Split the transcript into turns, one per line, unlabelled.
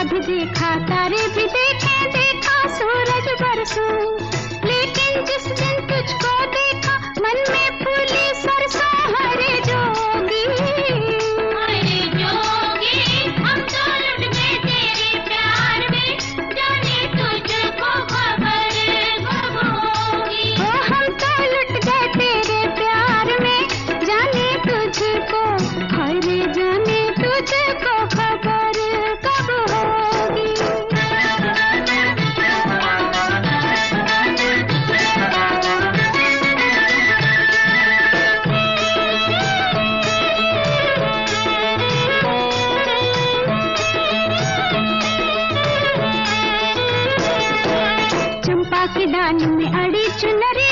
भी देखा, तारे भी देखे, देखा सूरज बरसों, लेकिन जिस दिन तुझको देखा मन में फूली सरसों। हरे जोगी, हरे जोगी, हम तो लुट गए तेरे प्यार में, जाने तुझको खबर कब होगी। ओ हम तो लुट गए तेरे प्यार में, जाने तुझको, हरे जाने तुझको खबर कब होगी। चंपा की डाली में अड़ी चुनरी,